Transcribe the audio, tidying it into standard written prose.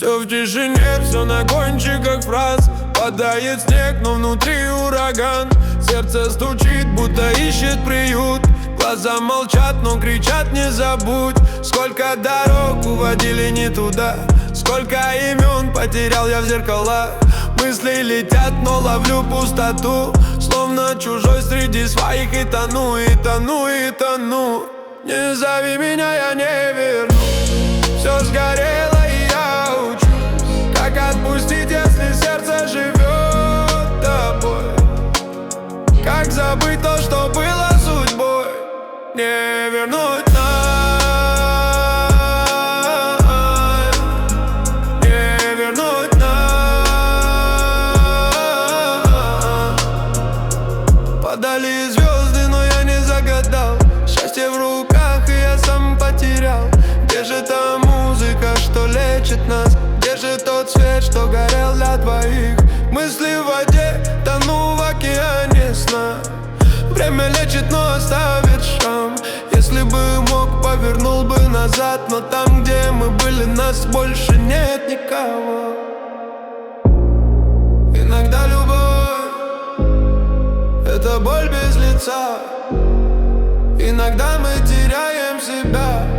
Все в тишине, все на кончиках фраз. Падает снег, но внутри ураган. Сердце стучит, будто ищет приют. Глаза молчат, но кричат: не забудь. Сколько дорог уводили не туда, сколько имен потерял я в зеркалах. Мысли летят, но ловлю пустоту, словно чужой среди своих. И тону, и тону, и тону. Не зови меня, я не вернусь. Все сгорело, и я учусь, как отпустить, если сердце живет тобой. Как забыть то, что было судьбой. Не вернуть нам, не вернуть нам. Падали звезды, но я не загадал. Счастье в руках, и я сам потерял. Где же та музыка, что лечит нас? Где же тот свет, что горел для двоих? Мысли в воде, тону в океане сна. Время лечит, но оставит шрам. Если бы мог, повернул бы назад. Но там, где мы были, нас больше нет никого. Иногда любовь — это боль без лица. Иногда мы теряем себя.